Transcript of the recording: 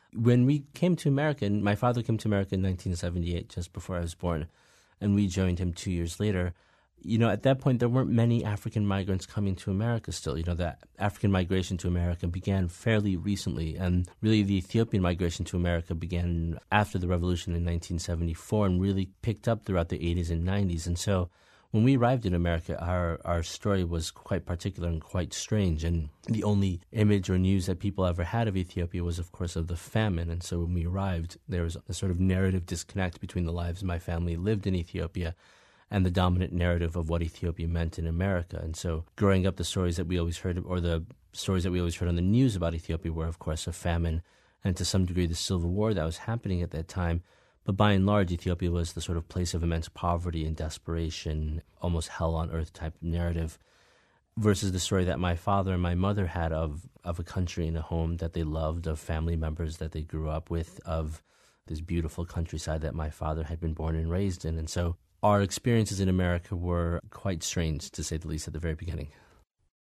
When we came to America, and my father came to America in 1978, just before I was born, and we joined him 2 years later. At that point, there weren't many African migrants coming to America still. The African migration to America began fairly recently, and really the Ethiopian migration to America began after the revolution in 1974 and really picked up throughout the 80s and 90s. And so when we arrived in America, our story was quite particular and quite strange. And the only image or news that people ever had of Ethiopia was, of course, of the famine. And so when we arrived, there was a sort of narrative disconnect between the lives my family lived in Ethiopia and the dominant narrative of what Ethiopia meant in America. And so growing up, the stories that we always heard, or the stories that we always heard on the news about Ethiopia were, of course, a famine and to some degree the civil war that was happening at that time. But by and large, Ethiopia was the sort of place of immense poverty and desperation, almost hell on earth type narrative, versus the story that my father and my mother had of a country and a home that they loved, of family members that they grew up with, of this beautiful countryside that my father had been born and raised in. And so our experiences in America were quite strange, to say the least, at the very beginning.